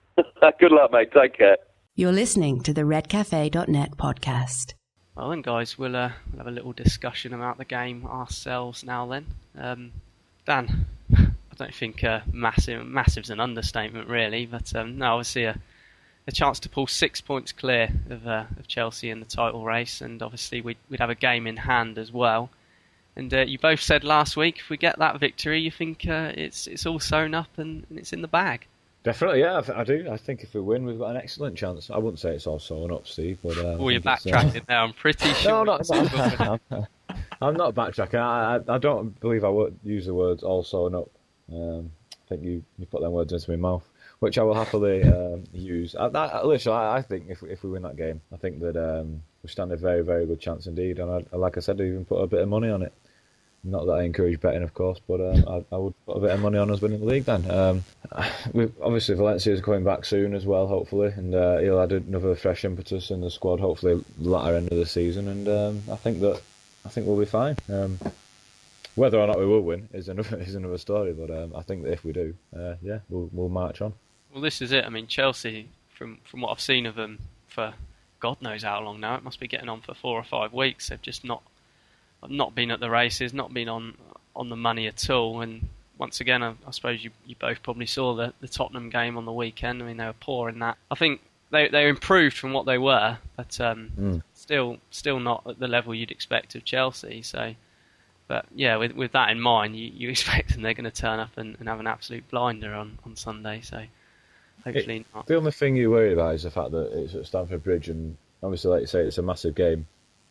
Good luck, mate. Take care. You're listening to the red cafe dot net podcast. Well then, guys, we'll, uh, we'll have a little discussion about the game ourselves now then. Um, Dan, I don't think uh, massive massive's an understatement, really, but um, no, obviously a, a chance to pull six points clear of, uh, of Chelsea in the title race, and obviously we'd, we'd have a game in hand as well. And uh, you both said last week, if we get that victory, you think uh, it's it's all sewn up and, and it's in the bag. Definitely, yeah, I, I do. I think if we win, we've got an excellent chance. I wouldn't say it's all sewn up, Steve, but uh, oh, you're backtracking uh... now. I'm pretty sure. No, not. I'm, I'm not backtracking. I, I I don't believe I would use the words all sewn up. Um, I think you, you put them words into my mouth, which I will happily um, use. I, I, listen, I, I think if if we win that game, I think that um, we stand a very, very good chance indeed. And I, like I said, I even put a bit of money on it. Not that I encourage betting, of course, but um, I, I would put a bit of money on us winning the league then. Um, obviously, Valencia's coming back soon as well, hopefully, and uh, he'll add another fresh impetus in the squad, hopefully, latter end of the season. And um, I think that I think we'll be fine. Um, whether or not we will win is another is another story, but um, I think that if we do, uh, yeah, we'll we'll march on. Well, this is it. I mean, Chelsea, from from what I've seen of them for God knows how long now, it must be getting on for four or five weeks. They've just not. I've not been at the races, not been on on the money at all. And once again, I, I suppose you, you both probably saw the, the Tottenham game on the weekend. I mean, they were poor in that. I think they they improved from what they were, but um, mm. still still not at the level you'd expect of Chelsea. So, but yeah, with with that in mind, you, you expect them they're going to turn up and, and have an absolute blinder on, on Sunday. So hopefully it, not. The only thing you worry about is the fact that it's at Stamford Bridge, and obviously, like you say, it's a massive game.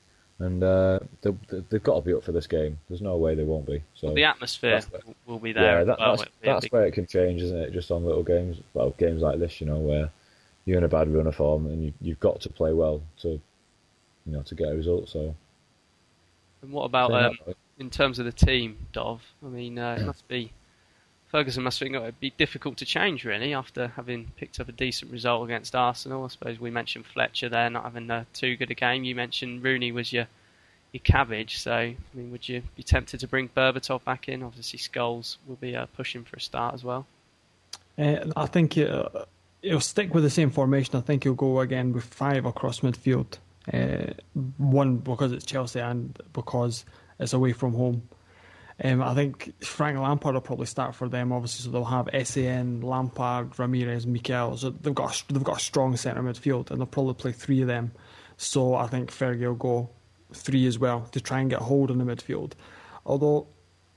And uh, they, they've got to be up for this game. There's no way they won't be. So well, the atmosphere where, will be there. Yeah, that, well. that's, that's where it can change, isn't it? Just on little games, well, games like this, you know, where you're in a bad run of form and you, you've got to play well to, you know, to get a result. So. And what about um, in terms of the team, Dov? I mean, uh, it must be Ferguson must think it'd be difficult to change really after having picked up a decent result against Arsenal. I suppose we mentioned Fletcher there not having uh, too good a game. You mentioned Rooney was your your cabbage. So I mean, would you be tempted to bring Berbatov back in? Obviously, Scholes will be uh, pushing for a start as well. Uh, I think uh, he'll stick with the same formation. I think he'll go again with five across midfield. Uh, one because it's Chelsea and because it's away from home. Um, I think Frank Lampard will probably start for them, obviously, so they'll have S A N, Lampard, Ramirez, Mikel. So they've got a, they've got a strong centre midfield, and they'll probably play three of them. So I think Fergie will go three as well to try and get a hold on the midfield. Although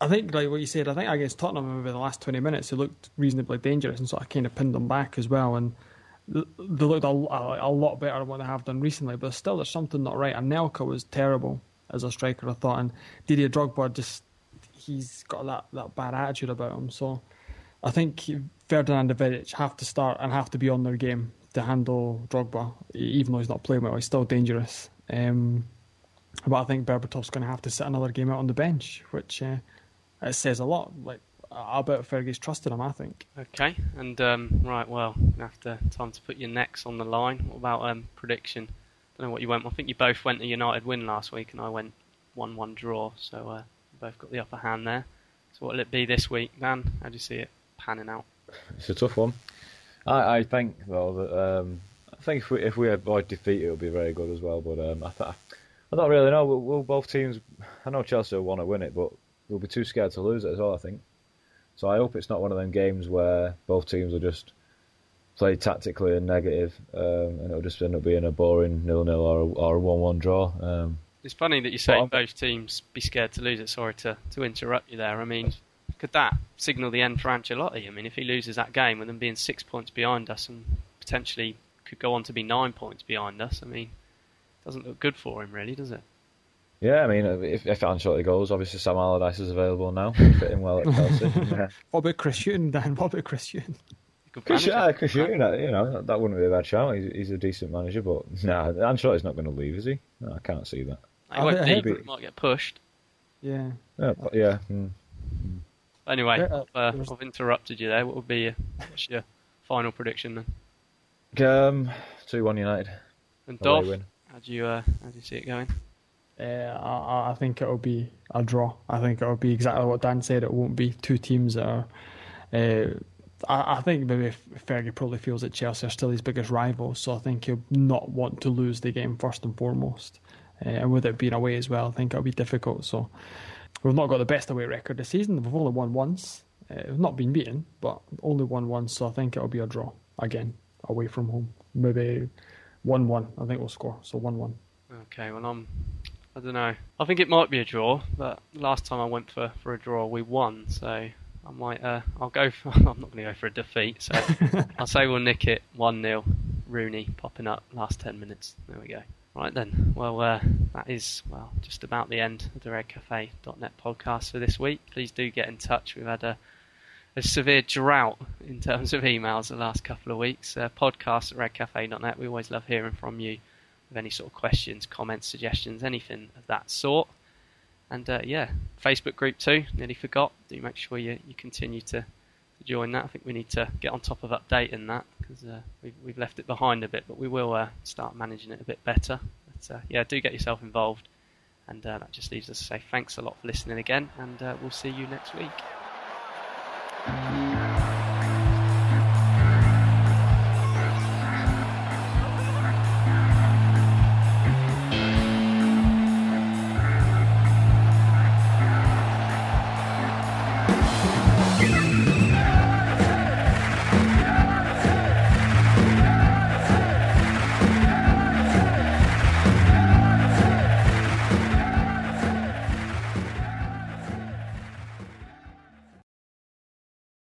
I think, like what you said, I think against Tottenham over the last twenty minutes, they looked reasonably dangerous and sort of kind of pinned them back as well. And they looked a, a, a lot better than what they have done recently. But still, there's something not right. And Anelka was terrible as a striker, I thought. And Didier Drogba, just he's got that, that bad attitude about him. So I think Ferdinand and Vidic have to start and have to be on their game to handle Drogba, even though he's not playing well. He's still dangerous. Um, but I think Berbatov's going to have to sit another game out on the bench, which uh, it says a lot. Like about Fergie's trusted him, I think. Okay, and um, right, well, you have to time to put your necks on the line. What about um, prediction? I don't know what you went. I think you both went a United win last week, and I went one one draw. So uh, we both got the upper hand there. So what will it be this week, Dan? How do you see it panning out? It's a tough one. I, I think though that um, I think if we if we avoid defeat, it'll be very good as well. But um, I th- I don't really know. We'll, we'll both teams. I know Chelsea will want to win it, but we'll be too scared to lose it as well, I think. So I hope it's not one of them games where both teams will just play tactically and negative, um, and it'll just end up being a boring nil-nil or a, or a one-one draw. Um, it's funny that you say both teams be scared to lose it. Sorry to, to interrupt you there. I mean, could that signal the end for Ancelotti? I mean, if he loses that game with them being six points behind us and potentially could go on to be nine points behind us, I mean, it doesn't look good for him, really, does it? Yeah, I mean, if, if Ancelotti goes, obviously Sam Allardyce is available now. Fit in well at Chelsea. Yeah. What about Chris Hughton, Dan? What about Chris Hughton? Chris, yeah, Chris Hughton, you know, that wouldn't be a bad shout. He's, he's a decent manager, but nah, Ancelotti's not going to leave, is he? No, I can't see that. He won't leave, but he might get pushed. Yeah. Yeah. yeah. Mm. Anyway, yeah, uh, uh, I've interrupted you there. What would be your, what's your final prediction then? Um, two one United. And Dolph, how do you uh, how do you see it going? Uh, I, I think it'll be a draw. I think it'll be exactly what Dan said. It won't be two teams that are. Uh, I, I think maybe Fergie probably feels that Chelsea are still his biggest rivals, so I think he'll not want to lose the game first and foremost. Uh, and with it being away as well, I think it'll be difficult. So we've not got the best away record this season. We've only won once. Uh, we've not been beaten, but only won once. So I think it'll be a draw again away from home. Maybe one one. I think we'll score. So one one. Okay. Well, I'm. I don't know. I think it might be a draw, but last time I went for, for a draw, we won. So I might. Uh, I'll go. For, I'm not going to go for a defeat. So I'll say we'll nick it one nil. Rooney popping up last ten minutes. There we go. Right then. Well, uh, that is well just about the end of the red cafe dot net podcast for this week. Please do get in touch. We've had a, a severe drought in terms of emails the last couple of weeks. Uh, podcast at red cafe dot net. We always love hearing from you. Any sort of questions, comments, suggestions, anything of that sort. And uh, yeah, Facebook group too, nearly forgot. Do make sure you, you continue to, to join that. I think we need to get on top of updating that because uh, we've, we've left it behind a bit, but we will uh, start managing it a bit better. But uh, yeah, do get yourself involved. And uh, that just leaves us to say thanks a lot for listening again, and uh, we'll see you next week. Get